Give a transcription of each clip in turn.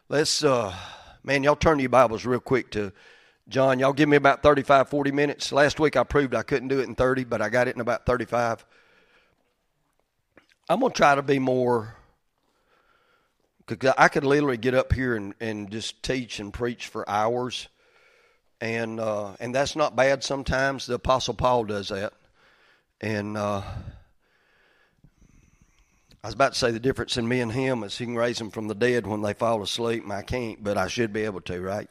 Let's, man, y'all turn your Bibles real quick to John. Y'all give me about 35, 40 minutes. Last week I proved I couldn't do it in 30, but I got it in about 35. I'm going to try to be more, because I could literally get up here and just teach and preach for hours. And that's not bad sometimes. The Apostle Paul does that. And I was about to say the difference in me and him is he can raise them from the dead when they fall asleep, and I can't, but I should be able to, right?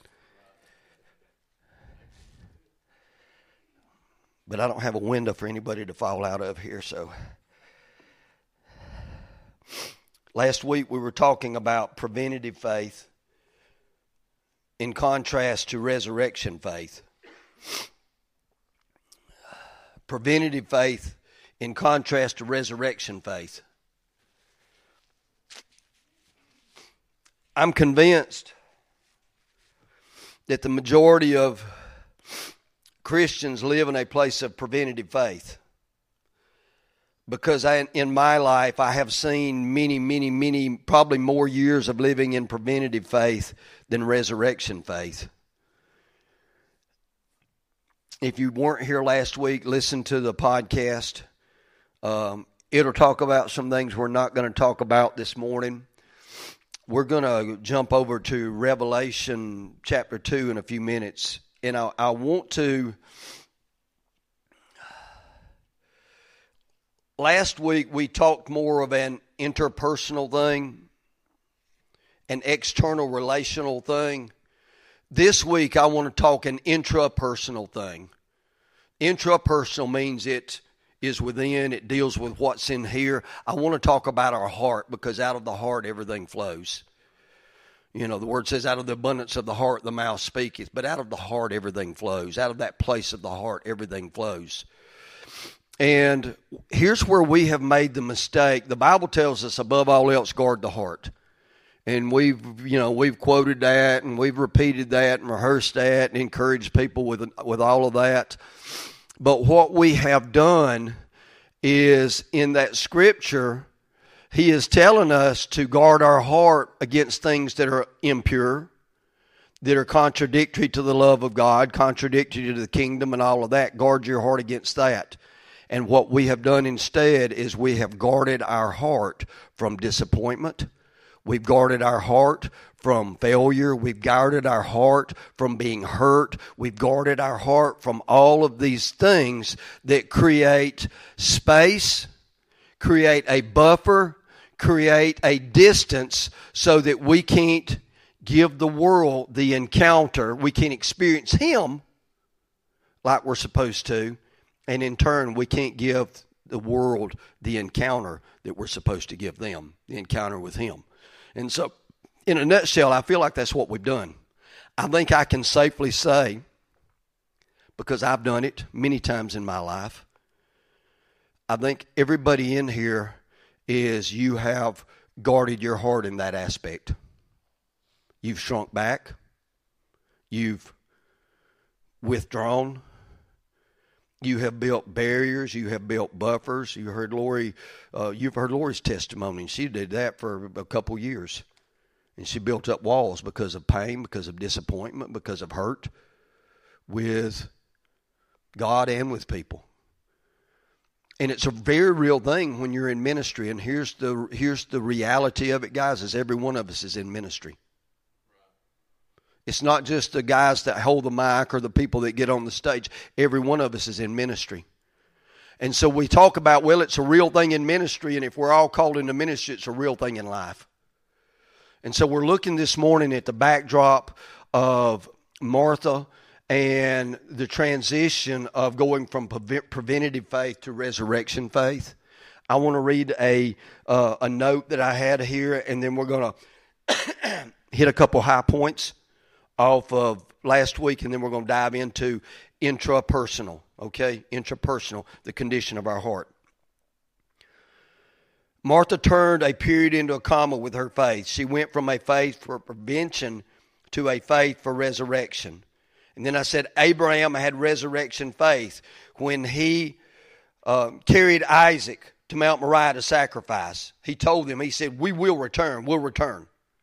But I don't have a window for anybody to fall out of here, so. Last week we were talking about preventative faith in contrast to resurrection faith. Preventative faith in contrast to resurrection faith. I'm convinced that the majority of Christians live in a place of preventative faith. Because in my life, I have seen many, probably more years of living in preventative faith than resurrection faith. If you weren't here last week, listen to the podcast. It'll talk about some things we're not going to talk about this morning. We're going to jump over to Revelation chapter 2 in a few minutes. And I want to... Last week we talked more of an interpersonal thing, an external relational thing. This week I want to talk an intrapersonal thing. Intrapersonal means it is within, it deals with what's in here. I want to talk about our heart, because out of the heart everything flows. You know, the word says out of the abundance of the heart the mouth speaketh, but out of the heart everything flows. Out of that place of the heart everything flows. And here's where we have made the mistake. The Bible tells us above all else guard the heart. And we've quoted that and we've repeated that and rehearsed that and encouraged people with all of that. But what we have done is, in that scripture, he is telling us to guard our heart against things that are impure, that are contradictory to the love of God, contradictory to the kingdom and all of that. Guard your heart against that. And what we have done instead is we have guarded our heart from disappointment. We've guarded our heart from failure. We've guarded our heart from being hurt. We've guarded our heart from all of these things that create space, create a buffer, create a distance so that we can't give the world the encounter. We can't experience Him like we're supposed to. And in turn, we can't give the world the encounter that we're supposed to give them, the encounter with Him. And so, in a nutshell, I feel like that's what we've done. I think I can safely say, because I've done it many times in my life, I think everybody in here you have guarded your heart in that aspect. You've shrunk back. You've withdrawn. You have built barriers. You have built buffers. You've heard Lori's testimony. She did that for a couple years. And she built up walls because of pain, because of disappointment, because of hurt with God and with people. And it's a very real thing when you're in ministry. And here's the reality of it, guys, is every one of us is in ministry. It's not just the guys that hold the mic or the people that get on the stage. Every one of us is in ministry. And so we talk about, well, it's a real thing in ministry, and if we're all called into ministry, it's a real thing in life. And so we're looking this morning at the backdrop of Martha and the transition of going from preventative faith to resurrection faith. I want to read a note that I had here, and then we're going to hit a couple high points off of last week, and then we're going to dive into intrapersonal, okay? Intrapersonal, the condition of our heart. Martha turned a period into a comma with her faith. She went from a faith for prevention to a faith for resurrection. And then I said Abraham had resurrection faith when he carried Isaac to Mount Moriah to sacrifice. He told them, he said, we will return, we'll return.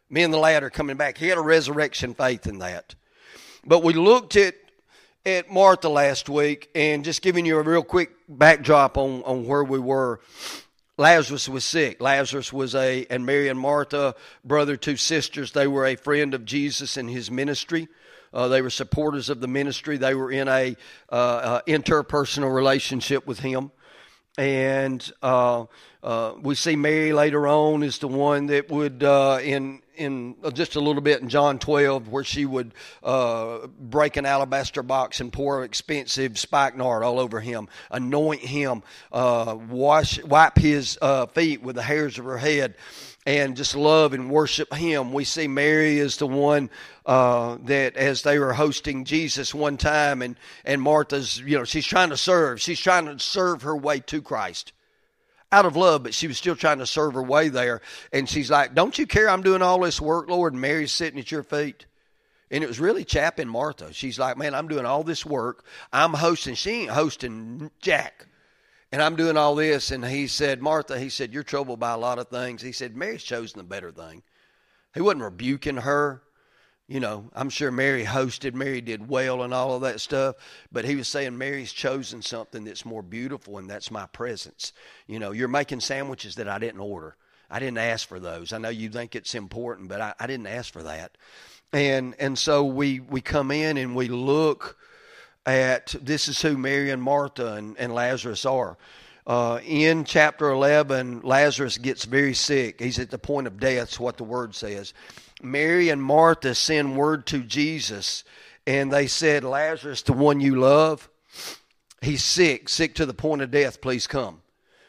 Me and the lad are coming back. He had a resurrection faith in that. But we looked at Martha last week, and just giving you a real quick backdrop on where we were. Lazarus was sick. Lazarus was and Mary and Martha, brother, two sisters, they were a friend of Jesus in his ministry. They were supporters of the ministry. They were in a interpersonal relationship with him. And we see Mary later on is the one that would, in just a little bit in John 12, where she would break an alabaster box and pour expensive spikenard all over him, anoint him, wipe his feet with the hairs of her head, and just love and worship him. We see Mary is the one that as they were hosting Jesus one time, and Martha's, she's trying to serve. She's trying to serve her way to Christ. Out of love, but she was still trying to serve her way there. And she's like, don't you care I'm doing all this work, Lord? And Mary's sitting at your feet. And it was really chapping Martha. She's like, man, I'm doing all this work. I'm hosting. She ain't hosting jack. And I'm doing all this. And he said, Martha, he said, you're troubled by a lot of things. He said, Mary's chosen the better thing. He wasn't rebuking her. I'm sure Mary hosted. Mary did well and all of that stuff. But he was saying Mary's chosen something that's more beautiful, and that's my presence. You're making sandwiches that I didn't order. I didn't ask for those. I know you think it's important, but I didn't ask for that. And so we come in and we look at, this is who Mary and Martha and Lazarus are. In chapter 11, Lazarus gets very sick. He's at the point of death, is what the word says. Mary and Martha send word to Jesus, and they said, Lazarus, the one you love, he's sick to the point of death. Please come.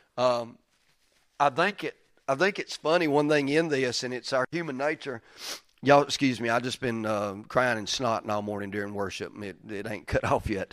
I think it's funny, one thing in this, and it's our human nature. Y'all, excuse me, I've just been crying and snotting all morning during worship. It ain't cut off yet.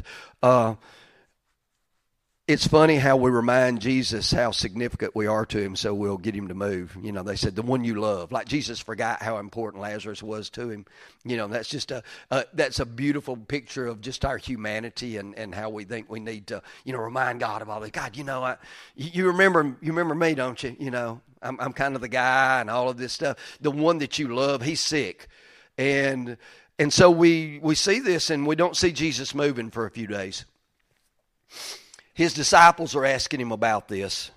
It's funny how we remind Jesus how significant we are to him, so we'll get him to move. They said, the one you love. Like Jesus forgot how important Lazarus was to him. That's just that's a beautiful picture of just our humanity and how we think we need to, remind God of all that. God, you remember me, don't you? I'm kind of the guy and all of this stuff. The one that you love, he's sick. And so we see this, and we don't see Jesus moving for a few days. His disciples are asking him about this.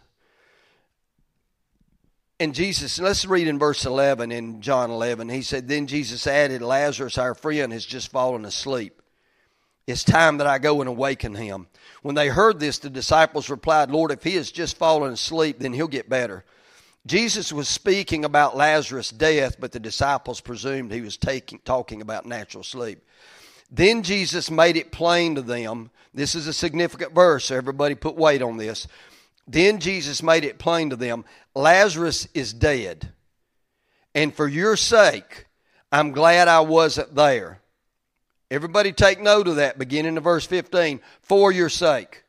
And Jesus, let's read in verse 11 in John 11. He said, then Jesus added, Lazarus, our friend, has just fallen asleep. It's time that I go and awaken him. When they heard this, the disciples replied, Lord, if he has just fallen asleep, then he'll get better. Jesus was speaking about Lazarus' death, but the disciples presumed he was talking about natural sleep. Then Jesus made it plain to them. This is a significant verse, so everybody put weight on this. Then Jesus made it plain to them, Lazarus is dead. And for your sake, I'm glad I wasn't there. Everybody take note of that, beginning of verse 15. For your sake.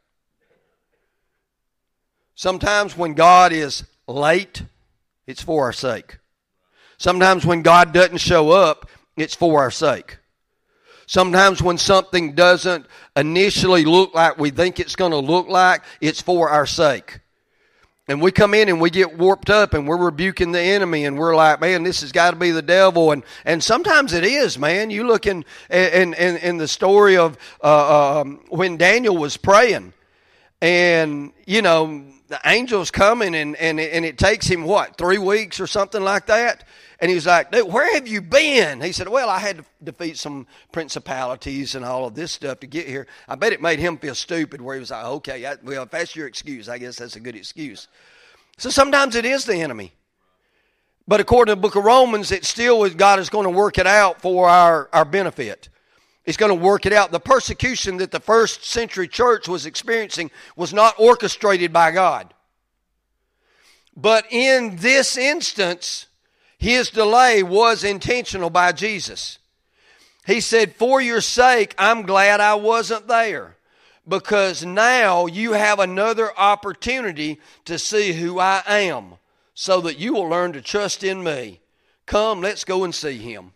Sometimes when God is late, it's for our sake. Sometimes when God doesn't show up, it's for our sake. Sometimes when something doesn't initially look like we think it's going to look like, it's for our sake. And we come in and we get warped up and we're rebuking the enemy and we're like, man, this has got to be the devil. And sometimes it is, man. You look in the story of when Daniel was praying and, the angel's coming and it takes him, 3 weeks or something like that? And he was like, dude, where have you been? He said, well, I had to defeat some principalities and all of this stuff to get here. I bet it made him feel stupid where he was like, okay, if that's your excuse, I guess that's a good excuse. So sometimes it is the enemy. But according to the book of Romans, it still is God is going to work it out for our benefit. He's going to work it out. The persecution that the first century church was experiencing was not orchestrated by God. But in this instance, his delay was intentional by Jesus. He said, for your sake, I'm glad I wasn't there. Because now you have another opportunity to see who I am. So that you will learn to trust in me. Come, let's go and see him.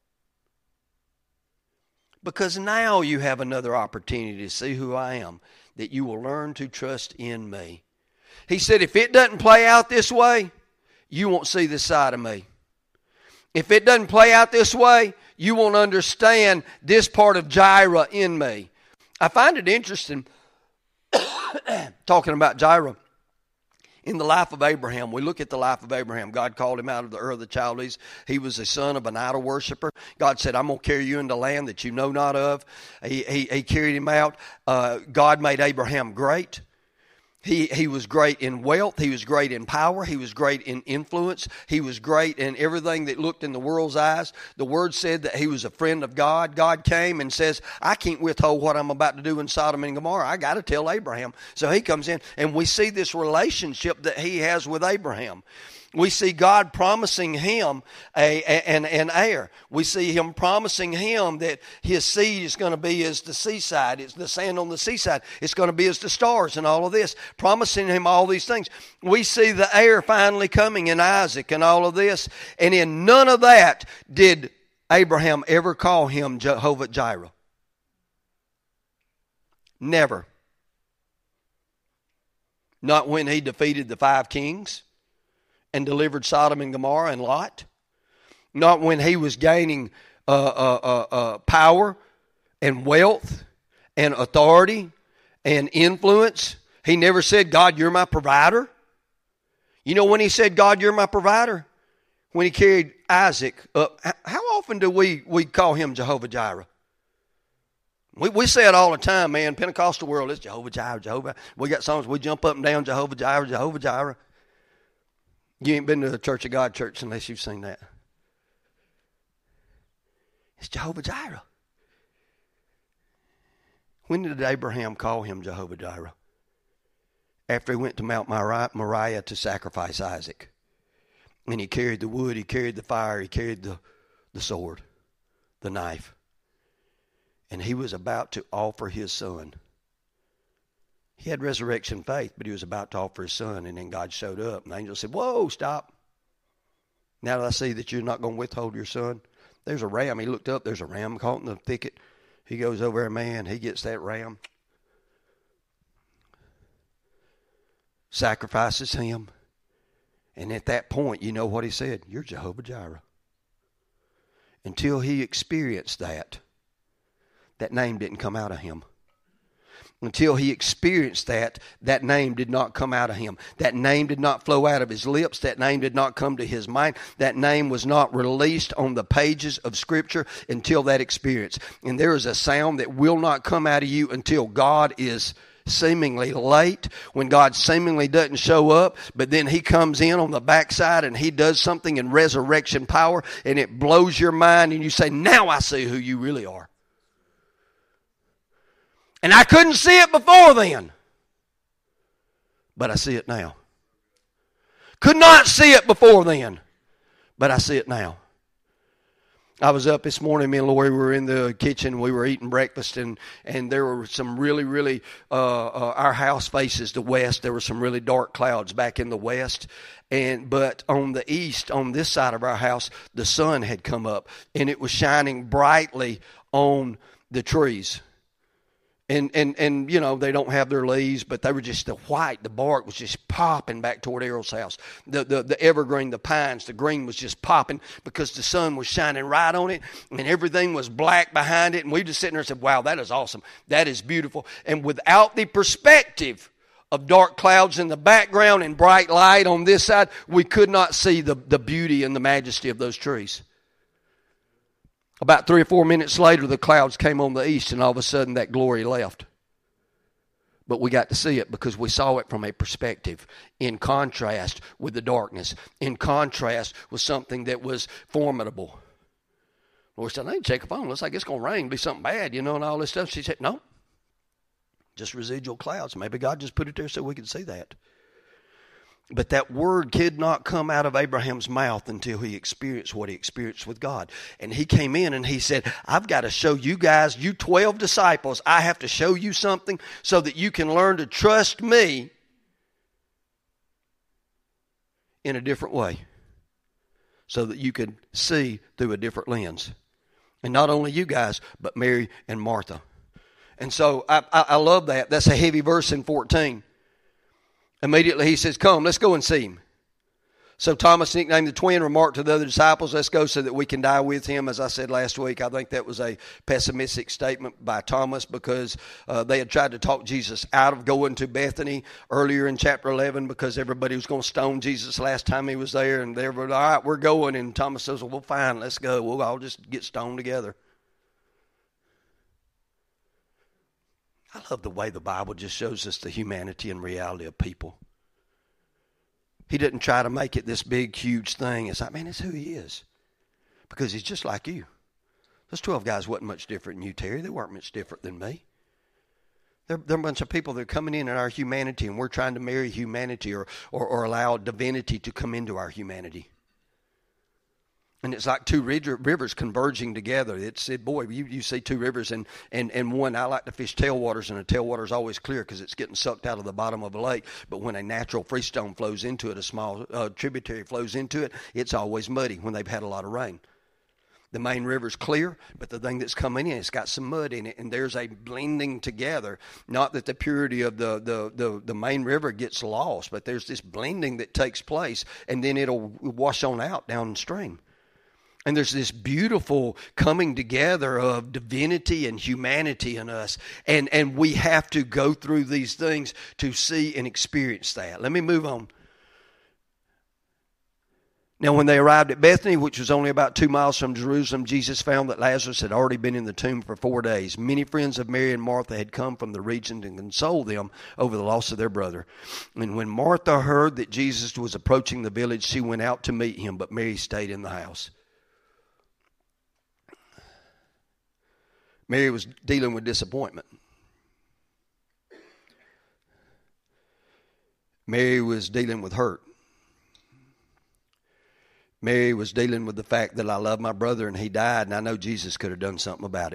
Because now you have another opportunity to see who I am. That you will learn to trust in me. He said, if it doesn't play out this way, you won't see this side of me. If it doesn't play out this way, you won't understand this part of Jireh in me. I find it interesting talking about Jireh. In the life of Abraham, we look at the life of Abraham. God called him out of the Ur of the Chaldees. He was the son of an idol worshiper. God said, I'm going to carry you into land that you know not of. He carried him out. God made Abraham great. He was great in wealth. He was great in power. He was great in influence. He was great in everything that looked in the world's eyes. The Word said that he was a friend of God. God came and says, I can't withhold what I'm about to do in Sodom and Gomorrah. I got to tell Abraham. So he comes in, and we see this relationship that he has with Abraham. We see God promising him an heir. We see him promising him that his seed is going to be as the seaside. It's the sand on the seaside. It's going to be as the stars and all of this. Promising him all these things. We see the heir finally coming in Isaac and all of this. And in none of that did Abraham ever call him Jehovah Jireh. Never. Not when he defeated the 5 kings and delivered Sodom and Gomorrah and Lot. Not when he was gaining power and wealth and authority and influence. He never said, God, you're my provider. You know when he said, God, you're my provider? When he carried Isaac up. How often do we call him Jehovah Jireh? We say it all the time, man. Pentecostal world is Jehovah Jireh, Jehovah. We got songs, we jump up and down, Jehovah Jireh, Jehovah Jireh. You ain't been to the Church of God church unless you've seen that. It's Jehovah Jireh. When did Abraham call him Jehovah Jireh? After he went to Mount Moriah to sacrifice Isaac. And he carried the wood, he carried the fire, he carried the sword, the knife. And he was about to offer his son. He had resurrection faith, but he was about to offer his son, and then God showed up. And the angel said, whoa, stop. Now that I see that you're not going to withhold your son, there's a ram. He looked up, there's a ram caught in the thicket. He goes over there, man, he gets that ram, sacrifices him. And at that point, you know what he said? You're Jehovah Jireh. Until he experienced that name didn't come out of him. Until he experienced that name did not come out of him. That name did not flow out of his lips. That name did not come to his mind. That name was not released on the pages of Scripture until that experience. And there is a sound that will not come out of you until God is seemingly late, when God seemingly doesn't show up, but then he comes in on the backside and he does something in resurrection power, and it blows your mind, and you say, now I see who you really are. And I couldn't see it before then, but I see it now. Could not see it before then, but I see it now. I was up this morning, me and Lori were in the kitchen, we were eating breakfast, and there were some really, our house faces the west, there were some really dark clouds back in the west, but on the east, on this side of our house, the sun had come up, and it was shining brightly on the trees. And you know, they don't have their leaves, but they were just the white, the bark was just popping back toward Errol's house. The evergreen, the pines, the green was just popping because the sun was shining right on it, and everything was black behind it. And we just sitting there and said, wow, that is awesome. That is beautiful. And without the perspective of dark clouds in the background and bright light on this side, we could not see the beauty and the majesty of those trees. About 3 or 4 minutes later, the clouds came on the east, and all of a sudden that glory left. But we got to see it because we saw it from a perspective in contrast with the darkness, in contrast with something that was formidable. Lord said, I need to check a phone. Looks like it's going to rain, be something bad, you know, and all this stuff. She said, no, just residual clouds. Maybe God just put it there so we could see that. But that word could not come out of Abraham's mouth until he experienced what he experienced with God. And he came in and he said, I've got to show you guys, you 12 disciples, I have to show you something so that you can learn to trust me in a different way. So that you can see through a different lens. And not only you guys, but Mary and Martha. And so I love that. That's a heavy verse in 14. Immediately he says, come, let's go and see him. So Thomas, nicknamed the twin, remarked to the other disciples, let's go so that we can die with him. As I said last week, I think that was a pessimistic statement by Thomas because they had tried to talk Jesus out of going to Bethany earlier in chapter 11 because everybody was going to stone Jesus last time he was there. And they were, all right, we're going. And Thomas says, well, fine, let's go. We'll all just get stoned together. I love the way the Bible just shows us the humanity and reality of people. He didn't try to make it this big, huge thing. It's like, man, it's who he is. Because he's just like you. Those 12 guys wasn't much different than you, Terry. They weren't much different than me. They're a bunch of people that are coming in our humanity, and we're trying to marry humanity or allow divinity to come into our humanity. And it's like two rivers converging together. Boy, you see two rivers, and one, I like to fish tailwaters, and a tailwater is always clear because it's getting sucked out of the bottom of a lake. But when a natural freestone flows into it, a small tributary flows into it, it's always muddy when they've had a lot of rain. The main river's clear, but the thing that's coming in, it's got some mud in it, and there's a blending together. Not that the purity of the main river gets lost, but there's this blending that takes place, and then it'll wash on out downstream. And there's this beautiful coming together of divinity and humanity in us. And we have to go through these things to see and experience that. Let me move on. Now, when they arrived at Bethany, which was only about 2 miles from Jerusalem, Jesus found that Lazarus had already been in the tomb for 4 days. Many friends of Mary and Martha had come from the region to console them over the loss of their brother. And when Martha heard that Jesus was approaching the village, she went out to meet him, but Mary stayed in the house. Mary was dealing with disappointment. Mary was dealing with hurt. Mary was dealing with the fact that I love my brother and he died, and I know Jesus could have done something about it.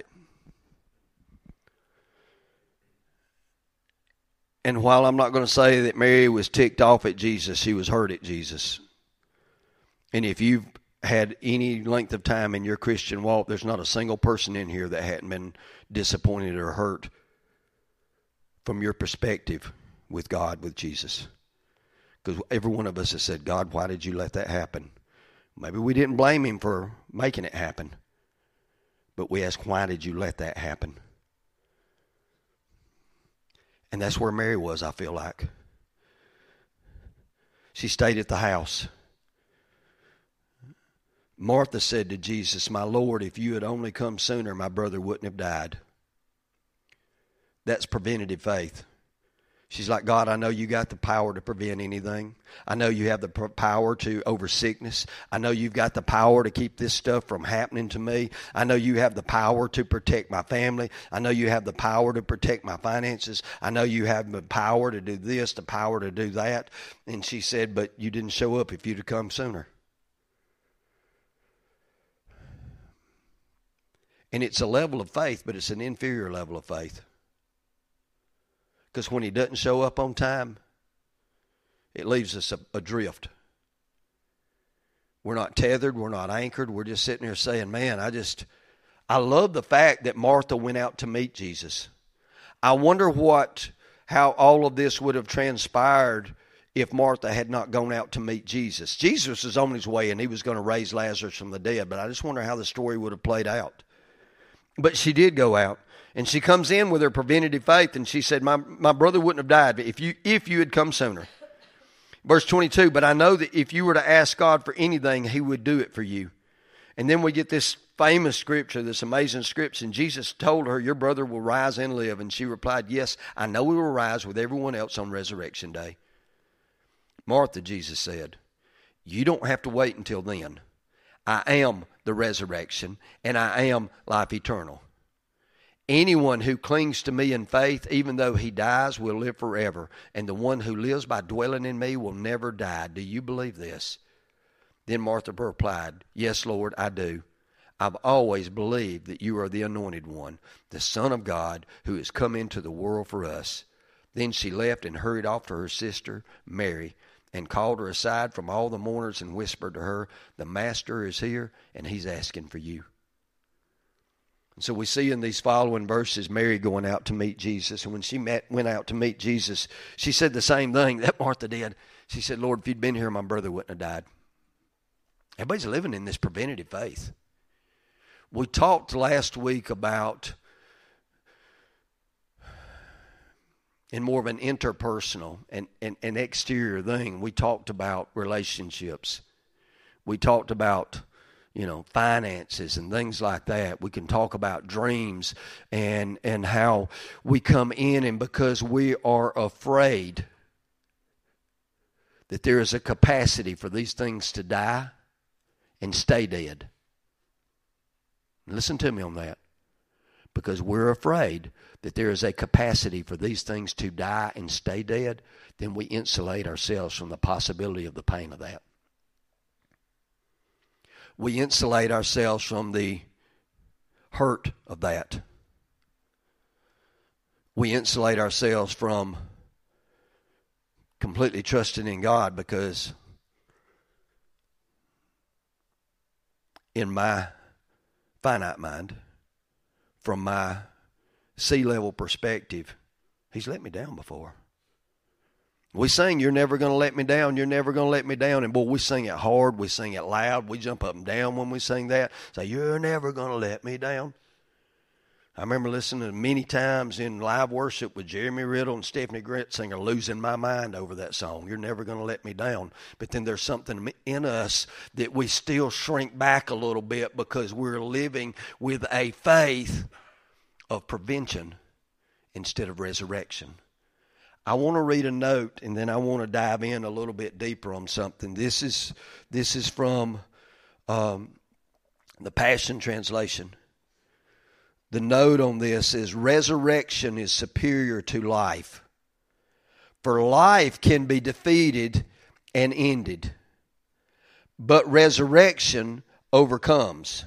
And while I'm not going to say that Mary was ticked off at Jesus, she was hurt at Jesus. And if you've had any length of time in your Christian walk, there's not a single person in here that hadn't been disappointed or hurt from your perspective with God, with Jesus. Because every one of us has said, God, why did you let that happen? Maybe we didn't blame him for making it happen, but we ask, why did you let that happen? And that's where Mary was, I feel like. She stayed at the house. Martha said to Jesus, my Lord, if you had only come sooner, my brother wouldn't have died. That's preventative faith. She's like, God, I know you got the power to prevent anything. I know you have the power to over sickness. I know you've got the power to keep this stuff from happening to me. I know you have the power to protect my family. I know you have the power to protect my finances. I know you have the power to do this, the power to do that. And she said, but you didn't show up if you'd have come sooner. And it's a level of faith, but it's an inferior level of faith. Because when he doesn't show up on time, it leaves us adrift. We're not tethered. We're not anchored. We're just sitting there saying, man, I love the fact that Martha went out to meet Jesus. I wonder how all of this would have transpired if Martha had not gone out to meet Jesus. Jesus was on his way and he was going to raise Lazarus from the dead, but I just wonder how the story would have played out. But she did go out, and she comes in with her preventative faith, and she said, my brother wouldn't have died if you had come sooner. Verse 22, but I know that if you were to ask God for anything, he would do it for you. And then we get this famous scripture, this amazing scripture, and Jesus told her, your brother will rise and live. And she replied, yes, I know he will rise with everyone else on resurrection day. Martha, Jesus said, you don't have to wait until then. I am the resurrection, and I am life eternal. Anyone who clings to me in faith, even though he dies, will live forever. And the one who lives by dwelling in me will never die. Do you believe this? Then Martha replied, yes, Lord, I do. I've always believed that you are the anointed one, the Son of God, who has come into the world for us. Then she left and hurried off to her sister, Mary, and called her aside from all the mourners and whispered to her, the Master is here, and he's asking for you. So we see in these following verses Mary going out to meet Jesus. And when she went out to meet Jesus, she said the same thing that Martha did. She said, Lord, if you'd been here, my brother wouldn't have died. Everybody's living in this preventative faith. We talked last week about, in more of an interpersonal and an exterior thing, we talked about relationships. We talked about finances and things like that. We can talk about dreams and how we come in, and because we are afraid that there is a capacity for these things to die and stay dead. Listen to me on that. Because we're afraid that there is a capacity for these things to die and stay dead, then we insulate ourselves from the possibility of the pain of that. We insulate ourselves from the hurt of that. We insulate ourselves from completely trusting in God, because in my finite mind, from my sea-level perspective, He's let me down before. We sing, you're never going to let me down, you're never going to let me down. And boy, we sing it hard, we sing it loud, we jump up and down when we sing that. Say, you're never going to let me down. I remember listening to many times in live worship with Jeremy Riddle and Stephanie Gretzinger, losing my mind over that song, You're Never Going to Let Me Down. But then there's something in us that we still shrink back a little bit, because we're living with a faith of prevention instead of resurrection. I want to read a note, and then I want to dive in a little bit deeper on something. This is from the Passion Translation. The note on this is, resurrection is superior to life. For life can be defeated and ended, but resurrection overcomes.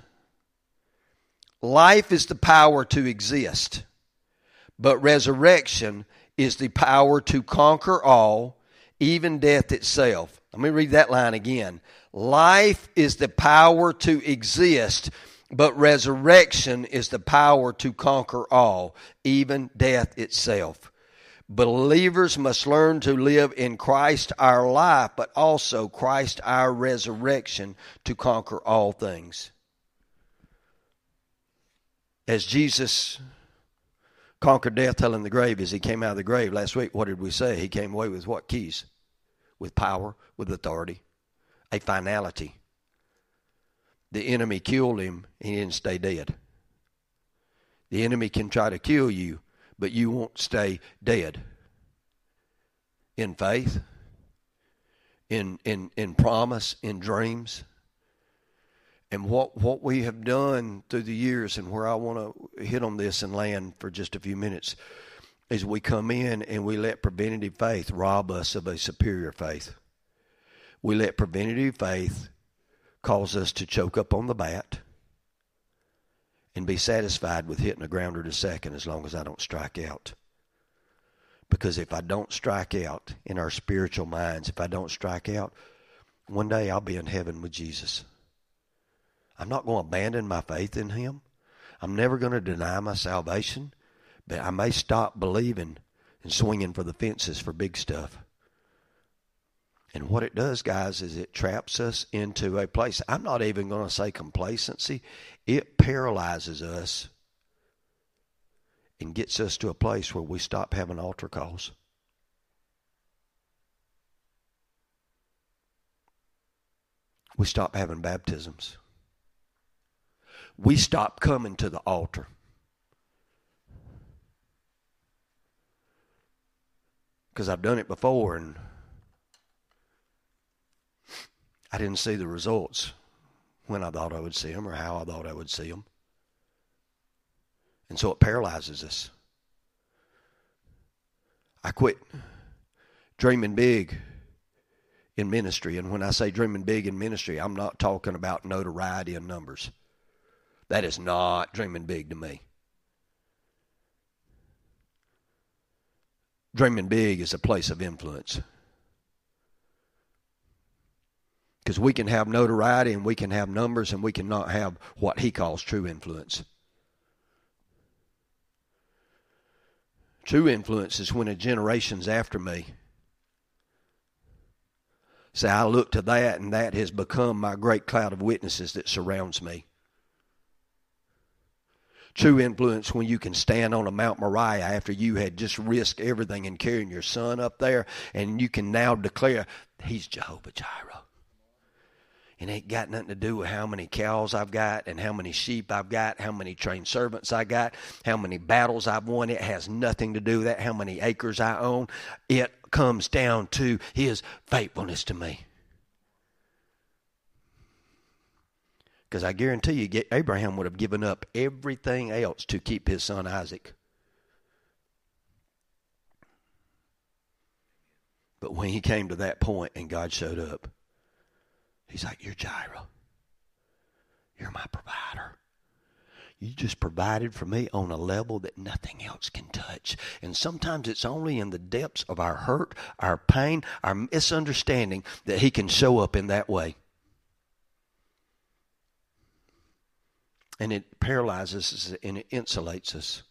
Life is the power to exist, but resurrection is the power to conquer all, even death itself. Let me read that line again. Life is the power to exist, but resurrection is the power to conquer all, even death itself. Believers must learn to live in Christ our life, but also Christ our resurrection, to conquer all things. As Jesus conquered death, hell, and the grave as He came out of the grave last week, what did we say? He came away with what? Keys. With power, with authority, a finality. The enemy killed Him, and He didn't stay dead. The enemy can try to kill you, but you won't stay dead. In faith, in promise, in dreams. And what we have done through the years, and where I want to hit on this and land for just a few minutes, is we come in and we let preventative faith rob us of a superior faith. We let preventative faith cause us to choke up on the bat and be satisfied with hitting a grounder to second as long as I don't strike out. Because if I don't strike out in our spiritual minds, if I don't strike out, one day I'll be in heaven with Jesus. I'm not going to abandon my faith in Him. I'm never going to deny my salvation, but I may stop believing and swinging for the fences for big stuff. And what it does, guys, is it traps us into a place. I'm not even going to say complacency. It paralyzes us and gets us to a place where we stop having altar calls. We stop having baptisms. We stop coming to the altar. Because I've done it before, and I didn't see the results when I thought I would see them or how I thought I would see them. And so it paralyzes us. I quit dreaming big in ministry. And when I say dreaming big in ministry, I'm not talking about notoriety and numbers. That is not dreaming big to me. Dreaming big is a place of influence. Because we can have notoriety and we can have numbers and we cannot have what He calls true influence. True influence is when a generation's after me say, I look to that, and that has become my great cloud of witnesses that surrounds me. True influence when you can stand on a Mount Moriah after you had just risked everything in carrying your son up there, and you can now declare, he's Jehovah Jireh. And it ain't got nothing to do with how many cows I've got and how many sheep I've got, how many trained servants I got, how many battles I've won. It has nothing to do with that, how many acres I own. It comes down to his faithfulness to me. Because I guarantee you, Abraham would have given up everything else to keep his son Isaac. But when he came to that point and God showed up, he's like, you're Jireh. You're my provider. You just provided for me on a level that nothing else can touch. And sometimes it's only in the depths of our hurt, our pain, our misunderstanding that he can show up in that way. And it paralyzes us and it insulates us.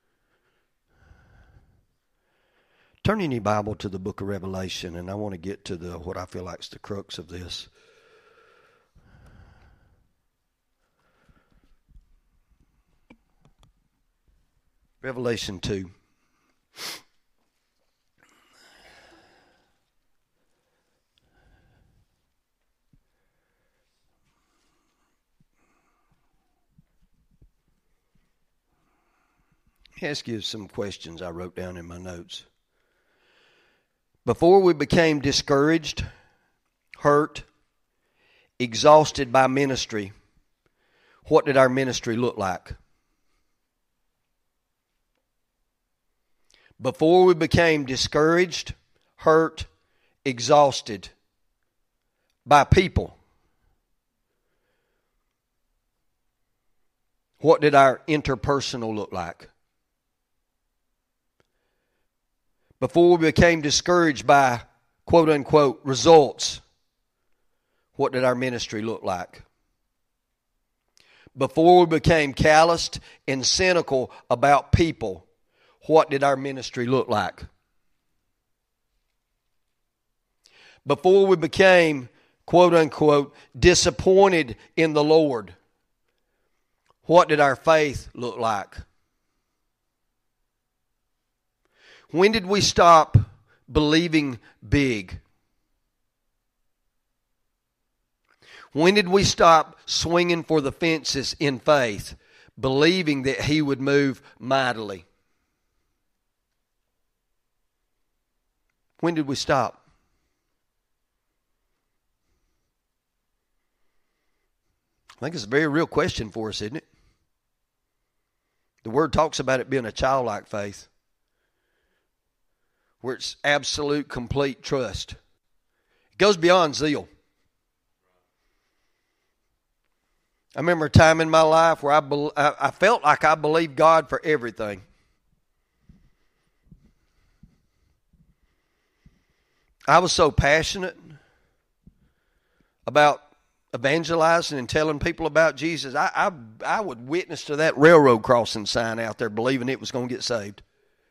Turn in your Bible to the book of Revelation, and I want to get to what I feel like is the crux of this. Revelation 2. Let me ask you some questions I wrote down in my notes. Before we became discouraged, hurt, exhausted by ministry, what did our ministry look like? Before we became discouraged, hurt, exhausted by people, what did our interpersonal look like? Before we became discouraged by quote unquote results, what did our ministry look like? Before we became calloused and cynical about people, what did our ministry look like? Before we became, quote unquote, disappointed in the Lord, what did our faith look like? When did we stop believing big? When did we stop swinging for the fences in faith, believing that he would move mightily? When did we stop? I think it's a very real question for us, isn't it? The Word talks about it being a childlike faith, where it's absolute, complete trust. It goes beyond zeal. I remember a time in my life where I felt like I believed God for everything. I was so passionate about evangelizing and telling people about Jesus. I would witness to that railroad crossing sign out there believing it was going to get saved.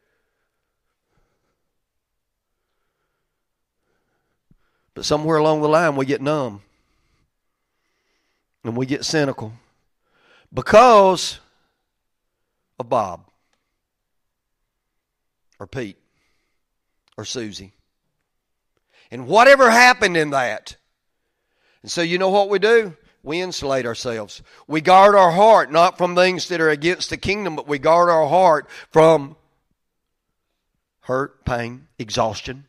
But somewhere along the line we get numb. And we get cynical. Because of Bob. Or Pete. Or Susie. And whatever happened in that. And so you know what we do? We insulate ourselves. We guard our heart, not from things that are against the kingdom, but we guard our heart from hurt, pain, exhaustion.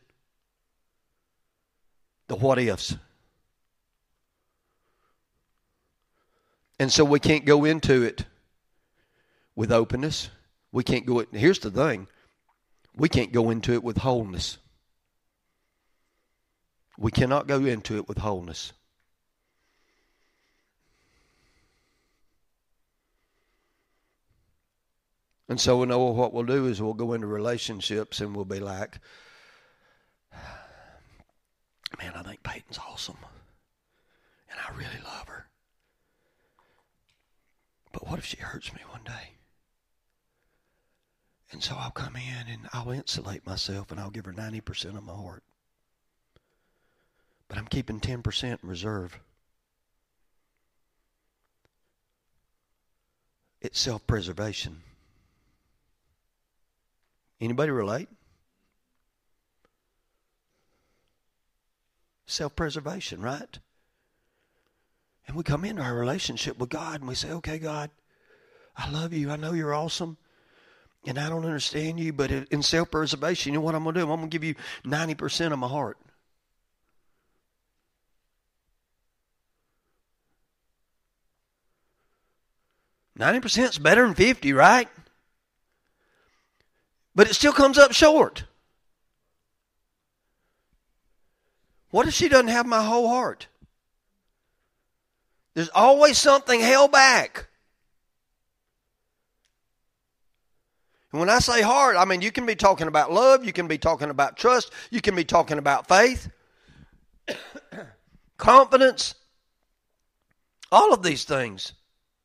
The what ifs. And so we can't go into it with openness. We can't go. Here's the thing. We can't go into it with wholeness. We cannot go into it with wholeness. And so we know what we'll do is we'll go into relationships and we'll be like, man, I think Peyton's awesome. And I really love her. But what if she hurts me one day? And so I'll come in and I'll insulate myself and I'll give her 90% of my heart. But I'm keeping 10% in reserve. It's self-preservation. Anybody relate? Self-preservation, right? And we come into our relationship with God and we say, okay, God, I love you. I know you're awesome. And I don't understand you, but in self-preservation, you know what I'm going to do? I'm going to give you 90% of my heart. %90 is better than 50, right? But it still comes up short. What if she doesn't have my whole heart? There's always something held back. And when I say heart, I mean you can be talking about love, you can be talking about trust, you can be talking about faith, confidence, all of these things.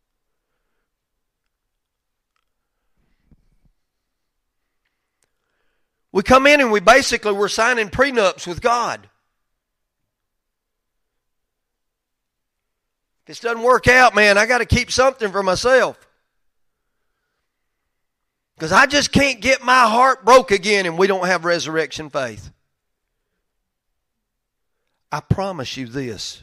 We come in and we're signing prenups with God. If this doesn't work out, man, I got to keep something for myself. Because I just can't get my heart broke again and we don't have resurrection faith. I promise you this,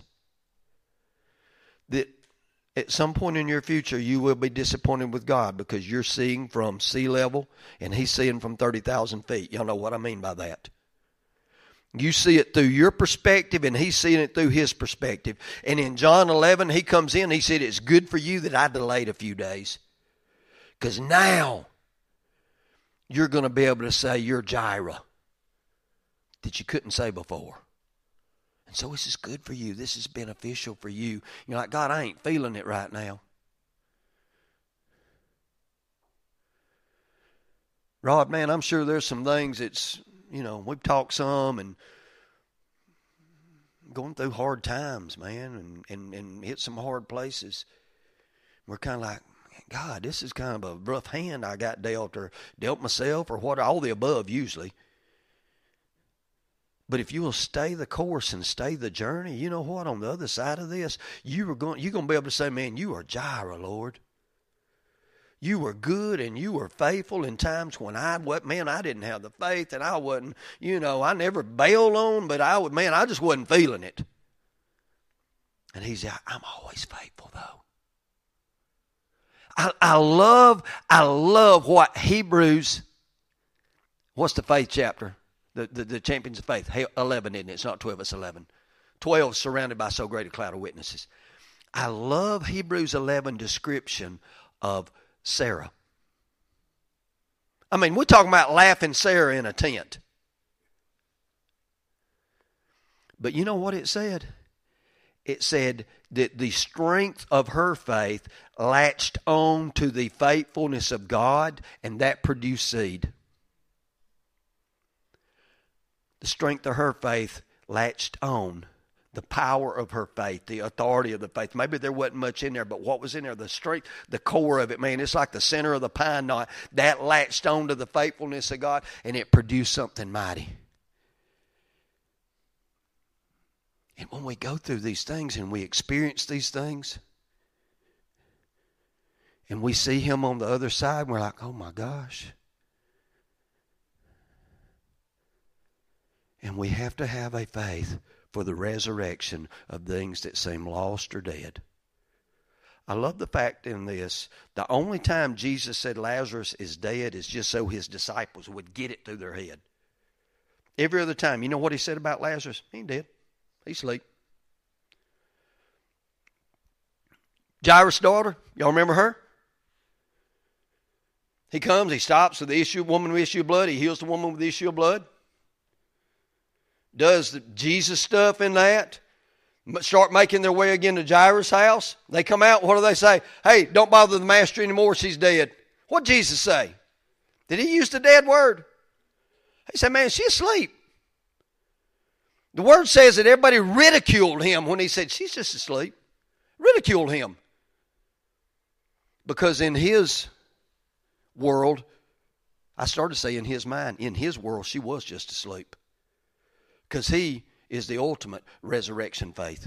that at some point in your future you will be disappointed with God because you're seeing from sea level and He's seeing from 30,000 feet. Y'all know what I mean by that. You see it through your perspective and He's seeing it through His perspective. And in John 11, He comes in, He said, it's good for you that I delayed a few days. Because now you're going to be able to say you're Jireh that you couldn't say before. And so this is good for you. This is beneficial for you. You're like, God, I ain't feeling it right now. Rod, man, I'm sure there's some things that's, we've talked some and going through hard times, man, and hit some hard places. We're kind of like, God, this is kind of a rough hand I got dealt or dealt myself or what, all the above usually. But if you will stay the course and stay the journey, you know what? On the other side of this, you're going to be able to say, man, you are Jireh, Lord. You were good and you were faithful in times when I didn't have the faith and I wasn't, I never bailed on, but I just wasn't feeling it. And He's like, I'm always faithful though. I love what Hebrews, what's the faith chapter? The champions of faith, 11, isn't it? It's not 12, it's 11. 12, surrounded by so great a cloud of witnesses. I love Hebrews 11 description of Sarah. I mean, we're talking about laughing Sarah in a tent. But you know what it said? It said that the strength of her faith latched on to the faithfulness of God, and that produced seed. The strength of her faith latched on the power of her faith, the authority of the faith. Maybe there wasn't much in there, but what was in there? The strength, the core of it, man, it's like the center of the pine knot. That latched on to the faithfulness of God, and it produced something mighty. And when we go through these things and we experience these things, and we see Him on the other side, we're like, oh my gosh. And we have to have a faith for the resurrection of things that seem lost or dead. I love the fact in this, the only time Jesus said Lazarus is dead is just so His disciples would get it through their head. Every other time, you know what He said about Lazarus? He ain't dead. He's asleep. Jairus' daughter, y'all remember her? He comes, he stops with the woman with the issue of blood. He heals the woman with the issue of blood. Does the Jesus stuff in that. Start making their way again to Jairus' house. They come out, what do they say? Hey, don't bother the master anymore, she's dead. What did Jesus say? Did He use the dead word? He said, man, she's asleep. The word says that everybody ridiculed Him when He said, she's just asleep. Ridiculed Him. Because in His world, I started saying in his mind, in his world, she was just asleep. Because he is the ultimate resurrection faith.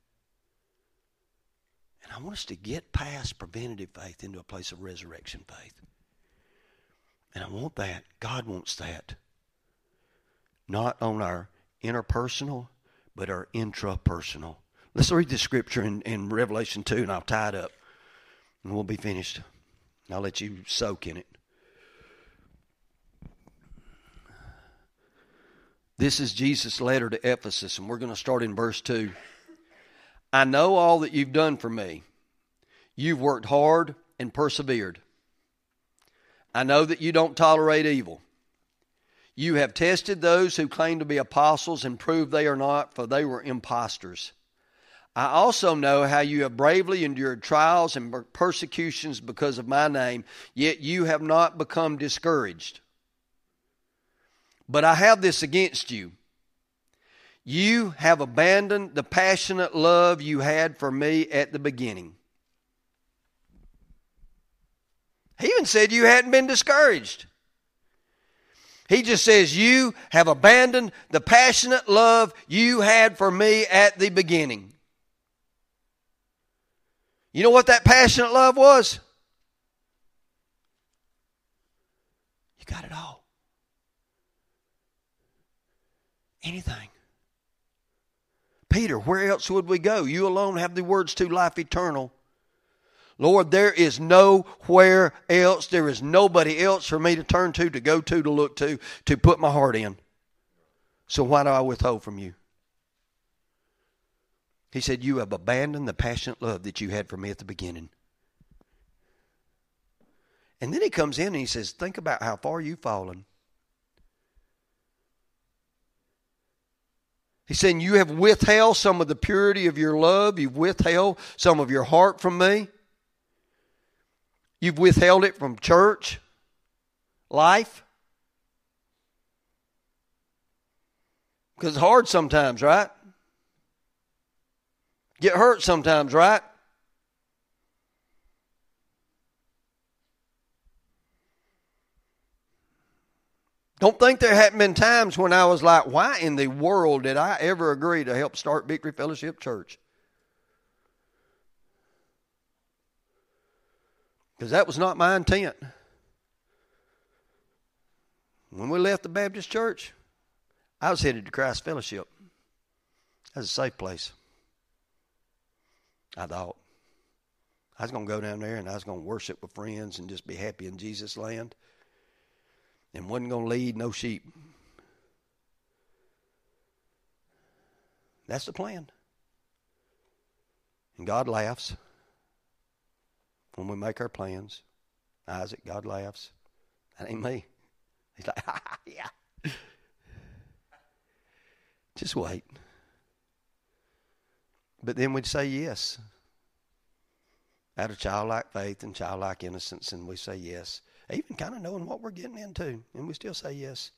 And I want us to get past preventative faith into a place of resurrection faith. And I want that. God wants that. Not on our interpersonal, but our intrapersonal. Let's read the scripture in Revelation 2, and I'll tie it up. And we'll be finished. I'll let you soak in it. This is Jesus' letter to Ephesus, and we're going to start in verse 2. I know all that you've done for me. You've worked hard and persevered. I know that you don't tolerate evil. You have tested those who claim to be apostles and proved they are not, for they were impostors. I also know how you have bravely endured trials and persecutions because of my name, yet you have not become discouraged. But I have this against you. You have abandoned the passionate love you had for me at the beginning. He even said you hadn't been discouraged. He just says you have abandoned the passionate love you had for me at the beginning. You know what that passionate love was? You got it all. Anything. Peter, where else would we go? You alone have the words to life eternal. Lord, there is nowhere else. There is nobody else for me to turn to go to look to put my heart in. So why do I withhold from you? He said, you have abandoned the passionate love that you had for me at the beginning. And then he comes in and he says, think about how far you've fallen. He's saying, you have withheld some of the purity of your love. You've withheld some of your heart from me. You've withheld it from church life. Because it's hard sometimes, right? Get hurt sometimes, right? Don't think there hadn't been times when I was like, why in the world did I ever agree to help start Victory Fellowship Church? Because that was not my intent. When we left the Baptist church, I was headed to Christ Fellowship. That's a safe place. I thought. I was going to go down there and I was going to worship with friends and just be happy in Jesus' land. And wasn't going to lead no sheep. That's the plan. And God laughs when we make our plans. Isaac, God laughs. That ain't me. He's like, yeah. Just wait. But then we'd say yes. Out of childlike faith and childlike innocence, and we say yes. Even kind of knowing what we're getting into, and we still say yes.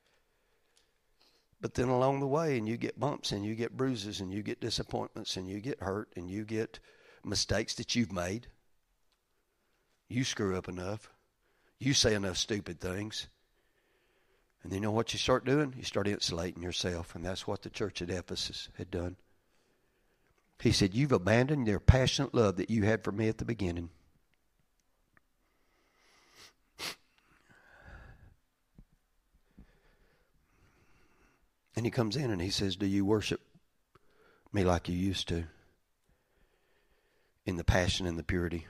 But then along the way, and you get bumps, and you get bruises, and you get disappointments, and you get hurt, and you get mistakes that you've made. You screw up enough. You say enough stupid things. And then you know what you start doing? You start insulating yourself, and that's what the church at Ephesus had done. He said, you've abandoned their passionate love that you had for me at the beginning. And he comes in and he says, do you worship me like you used to? In the passion and the purity.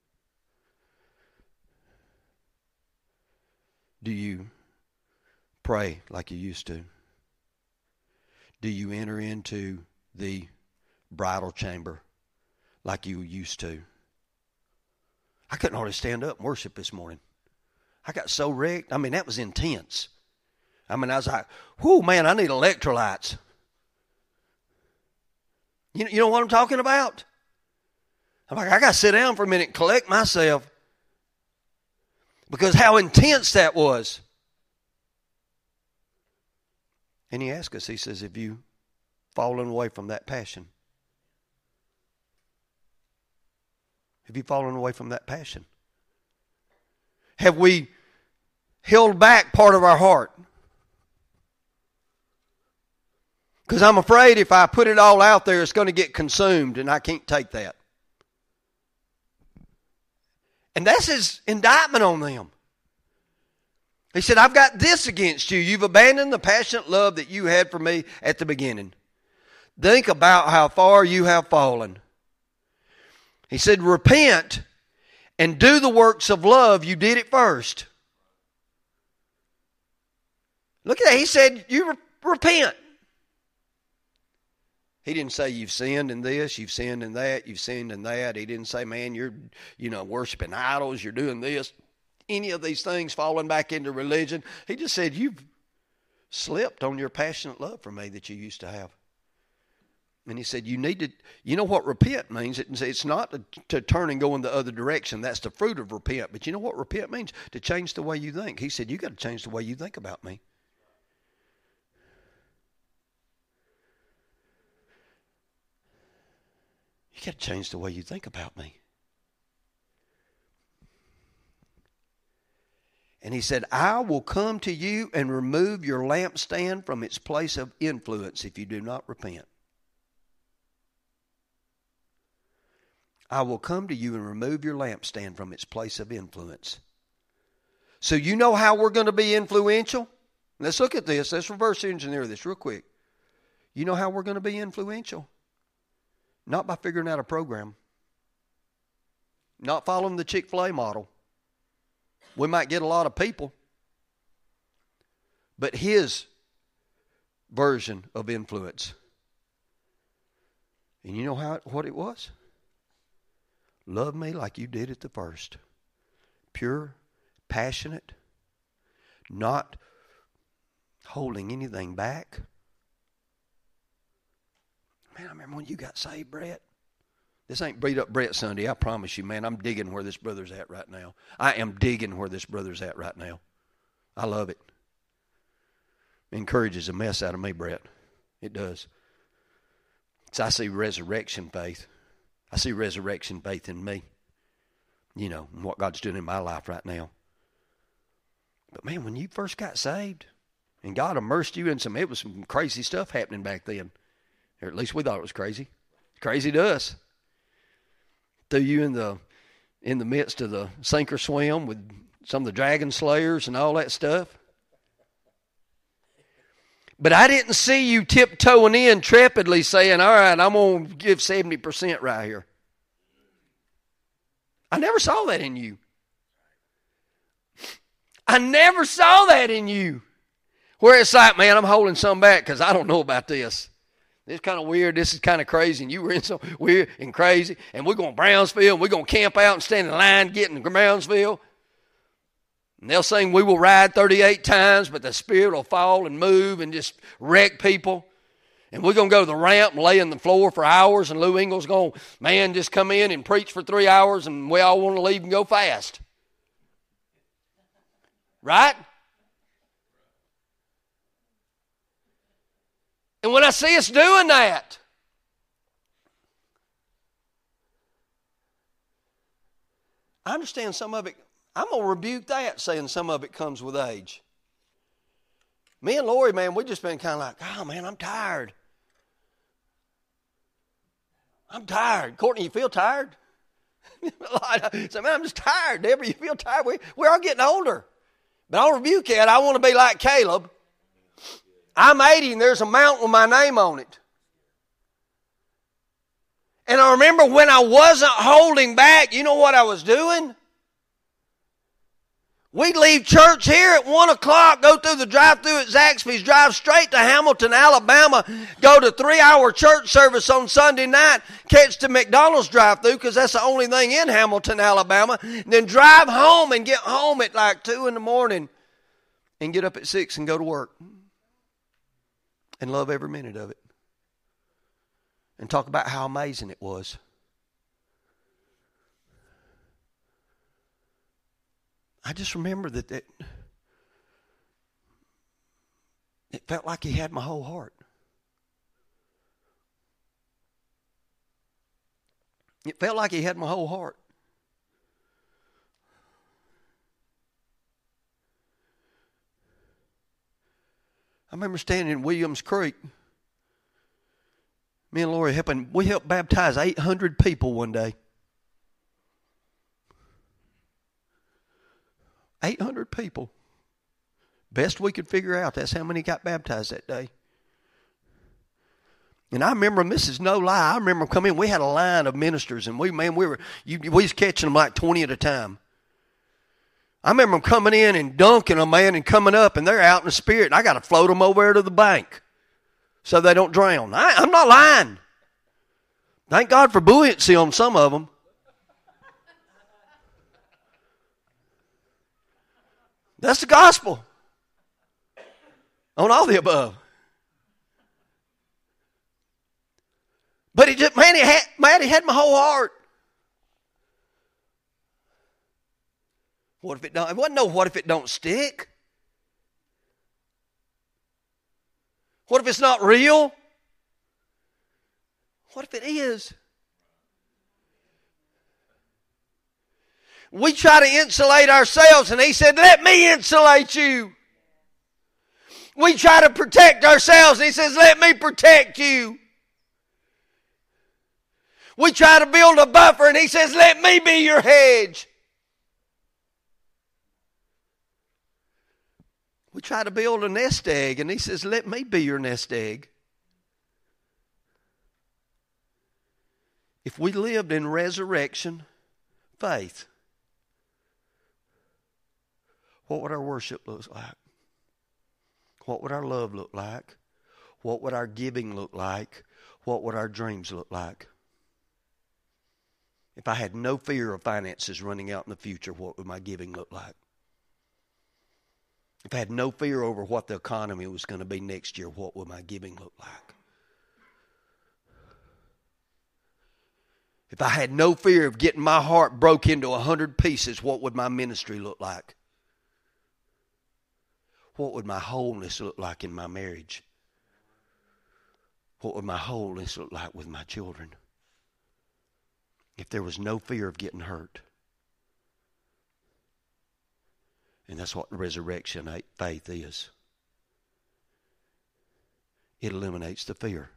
Do you pray like you used to? Do you enter into the bridal chamber like you used to? I couldn't hardly stand up and worship this morning. I got so wrecked. I mean, that was intense. I mean, I was like, whoo, man, I need electrolytes. You know what I'm talking about? I'm like, I got to sit down for a minute and collect myself. Because how intense that was. And he asked us, he says, have you fallen away from that passion? Have you fallen away from that passion? Have we held back part of our heart. Because I'm afraid if I put it all out there, it's going to get consumed, and I can't take that. And that's his indictment on them. He said, I've got this against you. You've abandoned the passionate love that you had for me at the beginning. Think about how far you have fallen. He said, repent and do the works of love you did at first. Look at that. He said, you repent. He didn't say you've sinned in this, you've sinned in that, you've sinned in that. He didn't say, man, you're, worshiping idols, you're doing this. Any of these things, falling back into religion. He just said, you've slipped on your passionate love for me that you used to have. And he said, you need to, you know what repent means? It's not to turn and go in the other direction. That's the fruit of repent. But you know what repent means? To change the way you think. He said, you got to change the way you think about me. You got to change the way you think about me. And he said, I will come to you and remove your lampstand from its place of influence if you do not repent. I will come to you and remove your lampstand from its place of influence. So you know how we're going to be influential? Let's look at this. Let's reverse engineer this real quick. You know how we're going to be influential? Not by figuring out a program. Not following the Chick-fil-A model. We might get a lot of people. But his version of influence. And you know what it was? Love me like you did at the first. Pure, passionate, not holding anything back. Man, I remember when you got saved, Brett. This ain't beat up Brett Sunday, I promise you, man. I'm digging where this brother's at right now. I am digging where this brother's at right now. I love it. It encourages the mess out of me, Brett. It does. So I see resurrection faith. I see resurrection faith in me. You know, and what God's doing in my life right now. But man, when you first got saved, and God immersed you in it was some crazy stuff happening back then. Or at least we thought it was crazy. It's crazy to us. Threw you in the midst of the sink or swim with some of the dragon slayers and all that stuff. But I didn't see you tiptoeing in trepidly saying, all right, I'm going to give 70% right here. I never saw that in you. I never saw that in you. Where it's like, man, I'm holding some back because I don't know about this. This is kind of weird. This is kind of crazy. And you were in some weird and crazy. And we're going to Brownsville. And we're going to camp out and stand in line getting to Brownsville. And they'll sing, we will ride 38 times, but the Spirit will fall and move and just wreck people. And we're going to go to the ramp and lay on the floor for hours. And Lou Engel's going, man, just come in and preach for 3 hours. And we all want to leave and go fast. Right? And when I see us doing that, I understand some of it. I'm going to rebuke that, saying some of it comes with age. Me and Lori, man, we've just been kind of like, oh, man, I'm tired. I'm tired. Courtney, you feel tired? So, man, I'm just tired. Deborah, you feel tired? We're all getting older. But I'll rebuke that. I want to be like Caleb. I'm 80 and there's a mountain with my name on it. And I remember when I wasn't holding back, you know what I was doing? We'd leave church here at 1 o'clock, go through the drive-thru at Zaxby's, drive straight to Hamilton, Alabama, go to 3-hour church service on Sunday night, catch the McDonald's drive-thru because that's the only thing in Hamilton, Alabama, then drive home and get home at like 2 in the morning and get up at 6 and go to work and love every minute of it and talk about how amazing it was. I just remember that it felt like he had my whole heart. It felt like he had my whole heart. I remember standing in Williams Creek. Me and Lori we helped baptize 800 people one day. 800 people. Best we could figure out, that's how many got baptized that day. And I remember, and this is no lie, I remember coming in, we had a line of ministers, and we was catching them like 20 at a time. I remember them coming in and dunking them, man, and coming up, and they're out in the Spirit, and I got to float them over to the bank so they don't drown. I'm not lying. Thank God for buoyancy on some of them. That's the gospel. On all the above. But it had my whole heart. What if it don't? It wasn't no what if it don't stick? What if it's not real? What if it is? We try to insulate ourselves, and he said, let me insulate you. We try to protect ourselves, and he says, let me protect you. We try to build a buffer, and he says, let me be your hedge. We try to build a nest egg, and he says, let me be your nest egg. If we lived in resurrection faith, what would our worship look like? What would our love look like? What would our giving look like? What would our dreams look like? If I had no fear of finances running out in the future, what would my giving look like? If I had no fear over what the economy was going to be next year, what would my giving look like? If I had no fear of getting my heart broke into 100 pieces, what would my ministry look like? What would my wholeness look like in my marriage? What would my wholeness look like with my children? If there was no fear of getting hurt. And that's what resurrection faith is. It eliminates the fear.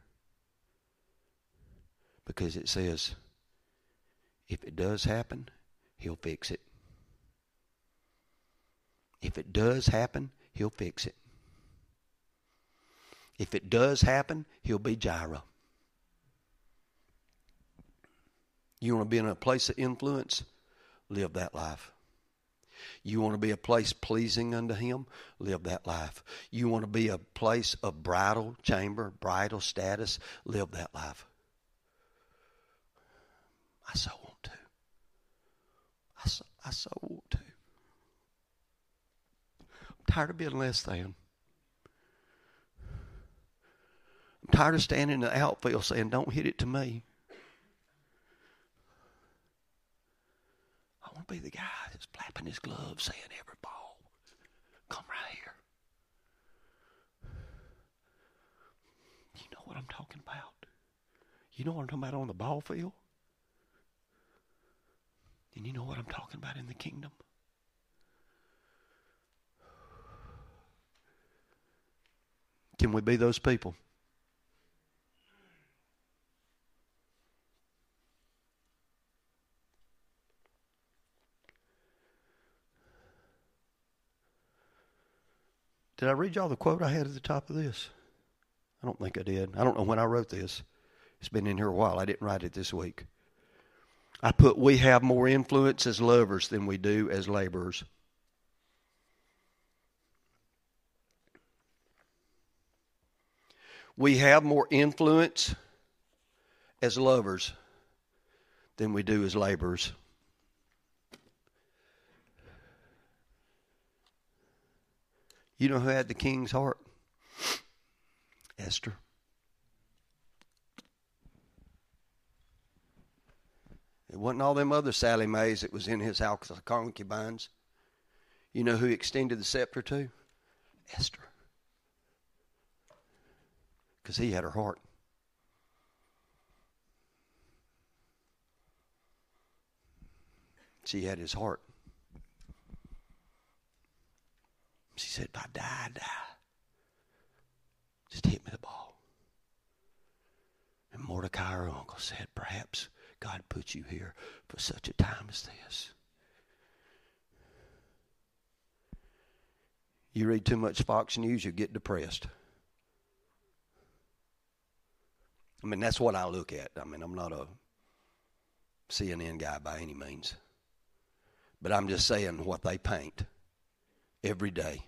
Because it says, if it does happen, he'll fix it. If it does happen, he'll fix it. If it does happen, he'll be Jireh. You want to be in a place of influence? Live that life. You want to be a place pleasing unto him? Live that life. You want to be a place of bridal chamber, bridal status? Live that life. I so want to. I so want to. I'm tired of being less than. I'm tired of standing in the outfield saying, don't hit it to me. I want to be the guy that's flapping his gloves saying, every ball, come right here. You know what I'm talking about? You know what I'm talking about on the ball field? And you know what I'm talking about in the kingdom? Can we be those people? Did I read y'all the quote I had at the top of this? I don't think I did. I don't know when I wrote this. It's been in here a while. I didn't write it this week. I put, we have more influence as lovers than we do as laborers. We have more influence as lovers than we do as laborers. You know who had the king's heart? Esther. It wasn't all them other Sally Mays that was in his house concubines. You know who he extended the scepter to? Esther. Because he had her heart. She had his heart. She said, if I die, I die. Just hit me the ball. And Mordecai, her uncle, said, perhaps God put you here for such a time as this. You read too much Fox News, you get depressed. I mean, that's what I look at. I mean, I'm not a CNN guy by any means. But I'm just saying what they paint every day.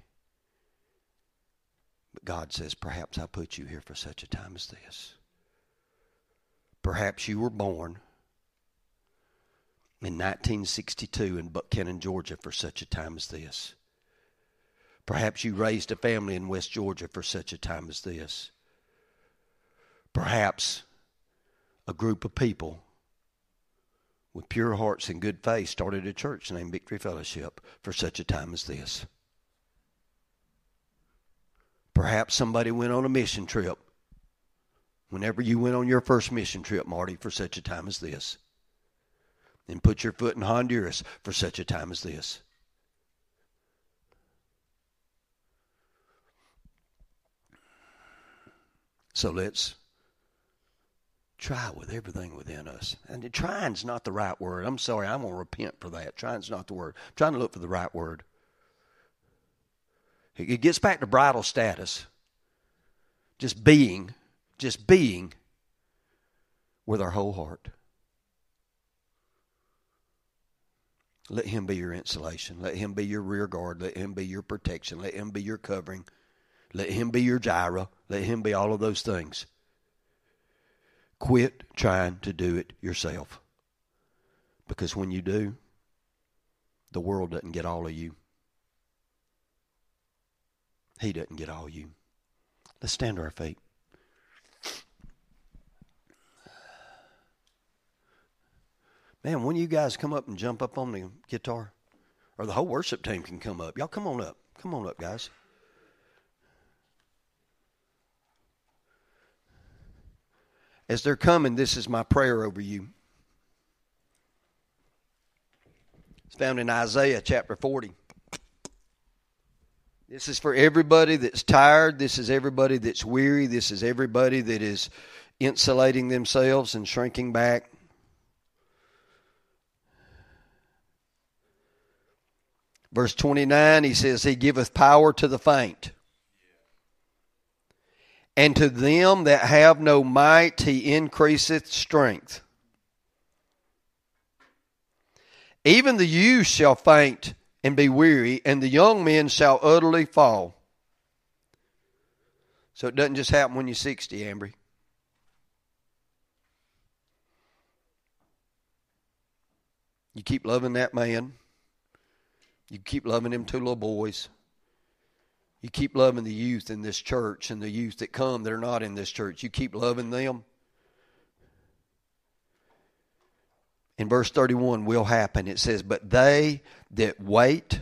But God says, perhaps I put you here for such a time as this. Perhaps you were born in 1962 in Buchanan, Georgia for such a time as this. Perhaps you raised a family in West Georgia for such a time as this. Perhaps a group of people with pure hearts and good faith started a church named Victory Fellowship for such a time as this. Perhaps somebody went on a mission trip. Whenever you went on your first mission trip, Marty, for such a time as this. And put your foot in Honduras for such a time as this. So let's try with everything within us. And trying's not the right word. I'm sorry, I'm going to repent for that. Trying's not the word. I'm trying to look for the right word. It gets back to bridal status. Just being with our whole heart. Let Him be your insulation. Let Him be your rear guard. Let Him be your protection. Let Him be your covering. Let Him be your Jireh. Let Him be all of those things. Quit trying to do it yourself. Because when you do, the world doesn't get all of you. He doesn't get all of you. Let's stand to our feet. Man, when you guys come up and jump up on the guitar, or the whole worship team can come up. Y'all come on up. Come on up, guys. As they're coming, this is my prayer over you. It's found in Isaiah chapter 40. This is for everybody that's tired. This is everybody that's weary. This is everybody that is insulating themselves and shrinking back. Verse 29, he says, He giveth power to the faint. And to them that have no might, He increaseth strength. Even the youth shall faint and be weary, and the young men shall utterly fall. So it doesn't just happen when you're 60, Ambry. You keep loving that man. You keep loving them two little boys. You keep loving the youth in this church and the youth that come that are not in this church. You keep loving them. In verse 31 will happen. It says, but they that wait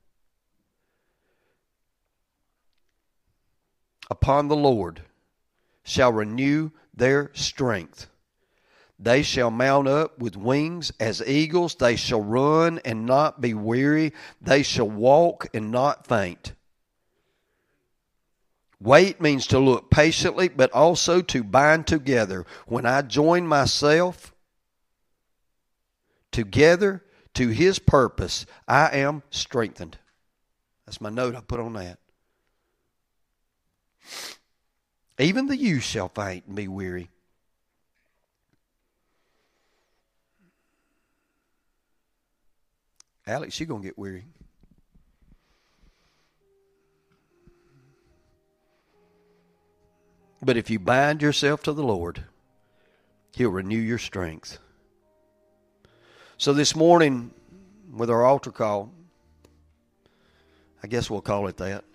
upon the Lord shall renew their strength. They shall mount up with wings as eagles. They shall run and not be weary. They shall walk and not faint. Wait means to look patiently, but also to bind together. When I join myself together to His purpose, I am strengthened. That's my note I put on that. Even the youth shall faint and be weary. Alex, you're going to get weary. But if you bind yourself to the Lord, He'll renew your strength. So this morning, with our altar call, I guess we'll call it that.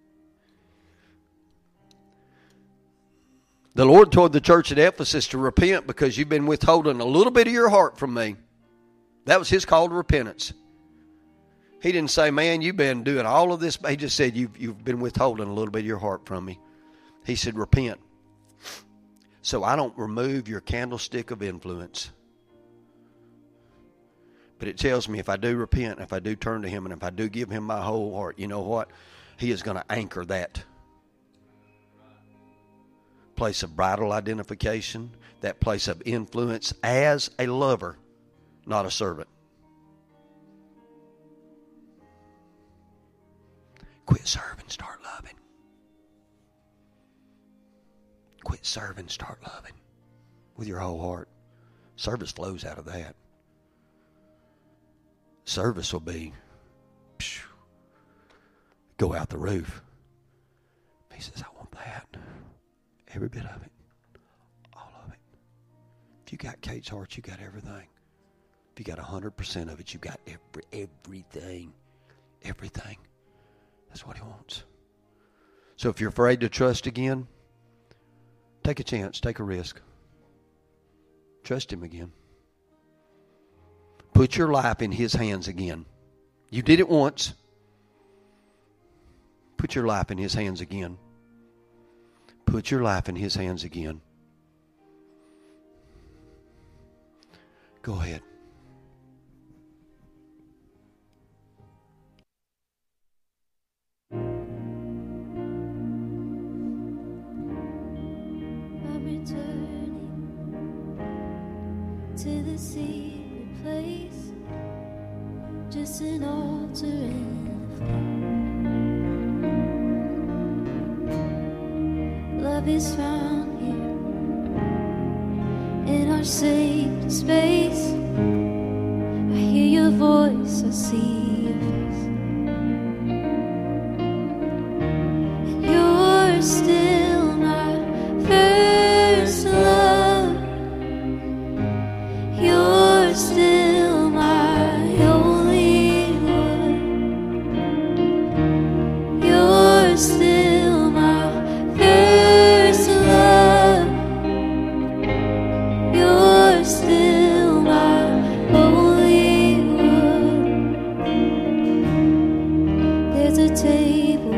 The Lord told the church at Ephesus to repent because you've been withholding a little bit of your heart from me. That was His call to repentance. He didn't say, man, you've been doing all of this. He just said, you've been withholding a little bit of your heart from me. He said, repent. So I don't remove your candlestick of influence. But it tells me if I do repent, if I do turn to Him, and if I do give Him my whole heart, you know what? He is going to anchor that. place of bridal identification, that place of influence as a lover, not a servant. Quit serving, start loving. Quit serving, start loving with your whole heart. Service flows out of that. Service will be, go out the roof. He says, I want that. Every bit of it. All of it. If you got Kate's heart, you got everything. If you got 100% of it, you got everything. Everything. That's what he wants. So if you're afraid to trust again, take a chance, take a risk. Trust him again. Put your life in his hands again. You did it once. Put your life in his hands again. Put your life in his hands again. Go ahead. I'm returning to the secret place, just an altar and a flame. Love is found here in our sacred space. I hear your voice, I see your face, and you're still my first love. You're still my only one. You're still my first love. You're still my only one. There's a table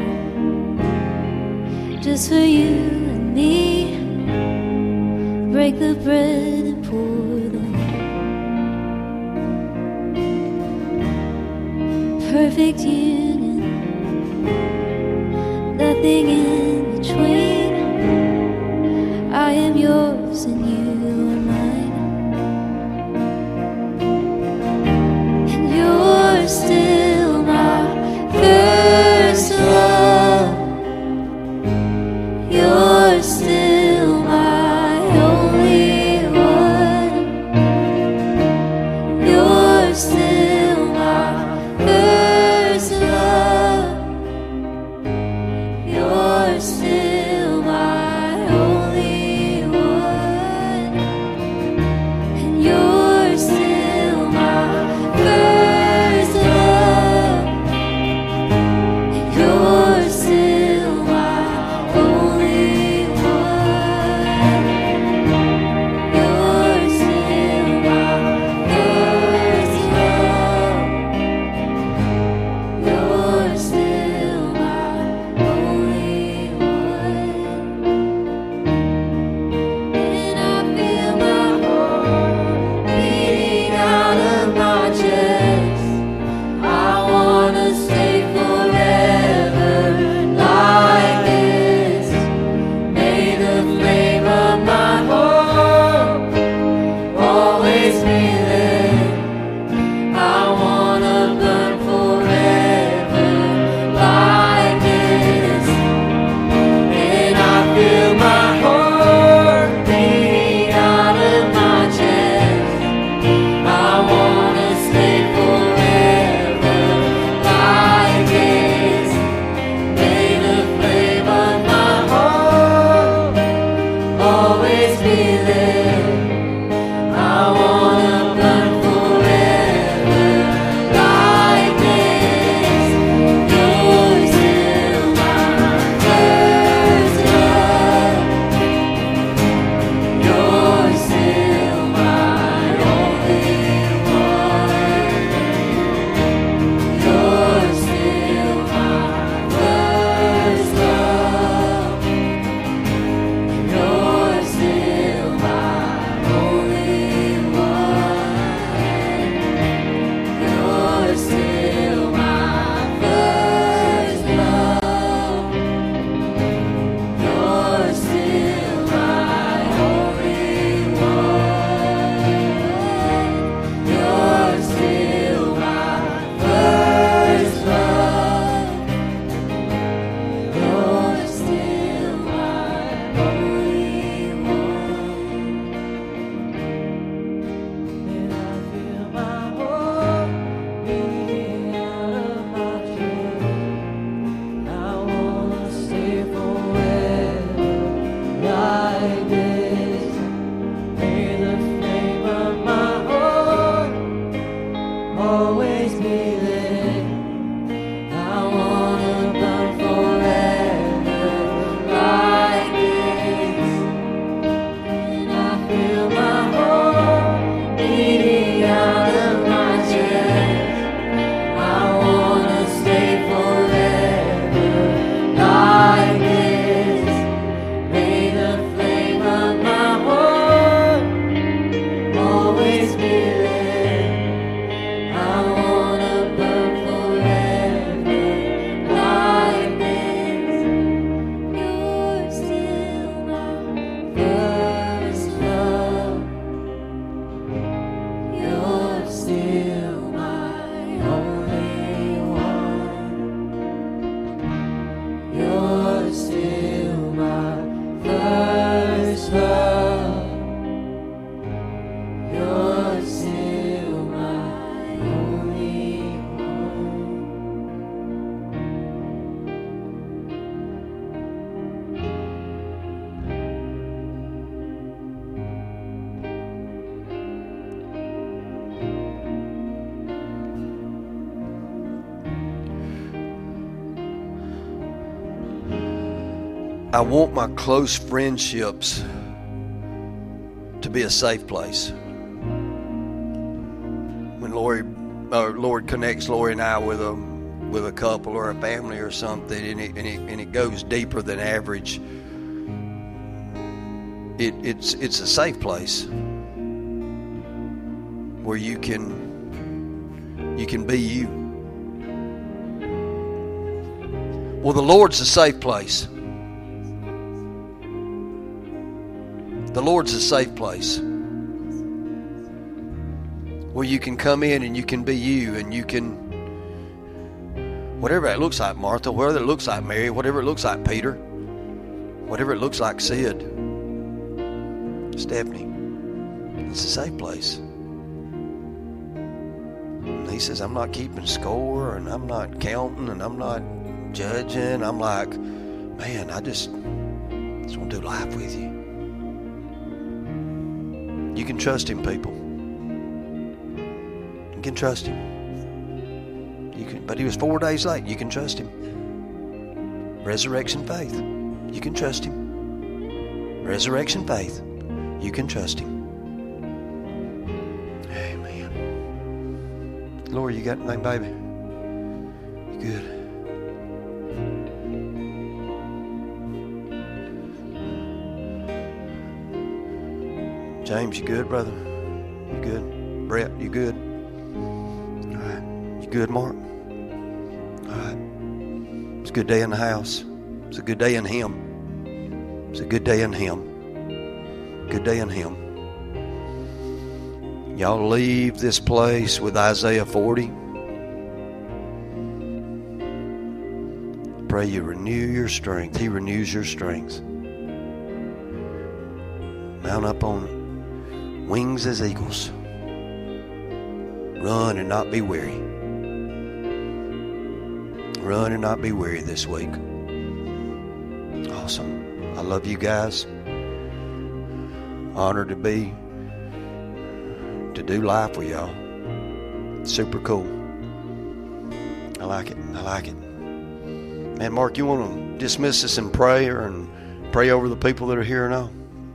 just for you and me. Break the bread and pour the wine. Perfect union, nothing in between. I am yours and you are mine. And you're still my first love. You're still my only one. You're still my first love. You're still my only one. And you're still my first love. And you're still my only one. You're still my first love. You're still my only one. And I feel my heart beating out of my chest. I wanna stay forever like this. May the flame of my heart always be there. I wanna burn forever like this. And I feel my heart beating out of my chest. I wanna stay forever like I want my close friendships to be a safe place. When Lord connects Lori and I with a couple or a family or something, and it goes deeper than average, it's a safe place where you can be you. Well, the Lord's a safe place. The Lord's a safe place where you can come in and you can be you, and you can, whatever it looks like, Martha, whatever it looks like, Mary, whatever it looks like, Peter, whatever it looks like, Sid, Stephanie, it's a safe place. And he says, I'm not keeping score, and I'm not counting, and I'm not judging. I'm like, man, I just want to do life with you. You can trust him, people. You can trust him. But he was 4 days late. You can trust him. Resurrection faith. You can trust him. Resurrection faith. You can trust him. Amen. Lord, you got anything, baby? You good? James, you good, brother? You good? Brett, you good? All right. You good, Mark? All right. It's a good day in the house. It's a good day in him. It's a good day in him. Good day in him. Y'all leave this place with Isaiah 40. Pray you renew your strength. He renews your strength. Mount up on wings as eagles. Run and not be weary. Run and not be weary this week. Awesome. I love you guys. Honored to do life with y'all. Super cool. I like it. I like it. Man, Mark, you want to dismiss us in prayer and pray over the people that are here now?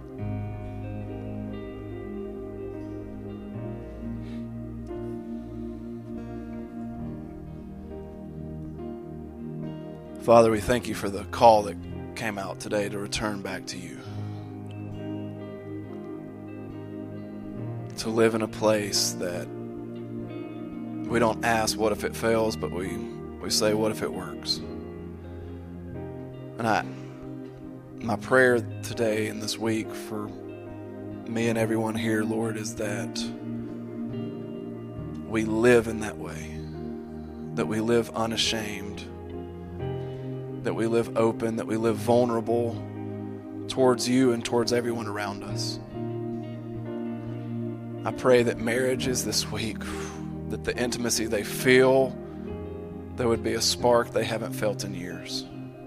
Father, we thank you for the call that came out today to return back to you. To live in a place that we don't ask what if it fails, but we say what if it works. And my prayer today and this week for me and everyone here, Lord, is that we live in that way. That we live unashamed. That we live open, that we live vulnerable towards you and towards everyone around us. I pray that marriages this week, that the intimacy they feel, there would be a spark they haven't felt in years.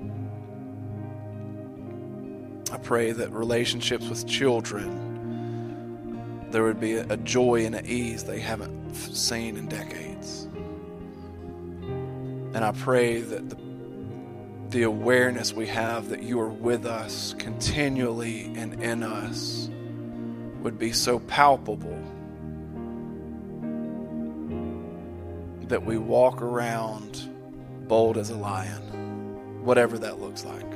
I pray that relationships with children, there would be a joy and an ease they haven't seen in decades. And I pray that the awareness we have that you are with us continually and in us would be so palpable that we walk around bold as a lion, whatever that looks like.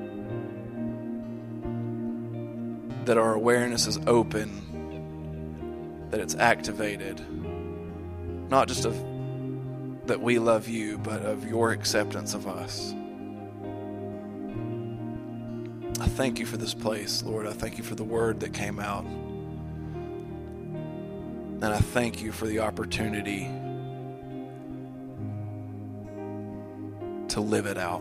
That our awareness is open, that it's activated, not just of that we love you, but of your acceptance of us. I thank you for this place, Lord. I thank you for the word that came out. And I thank you for the opportunity to live it out.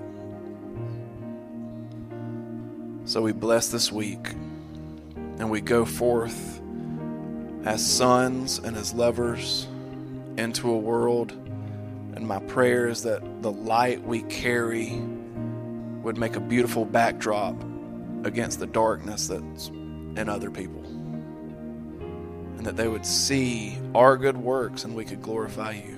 So we bless this week, and we go forth as sons and as lovers into a world. And my prayer is that the light we carry would make a beautiful backdrop against the darkness that's in other people. And that they would see our good works and we could glorify you.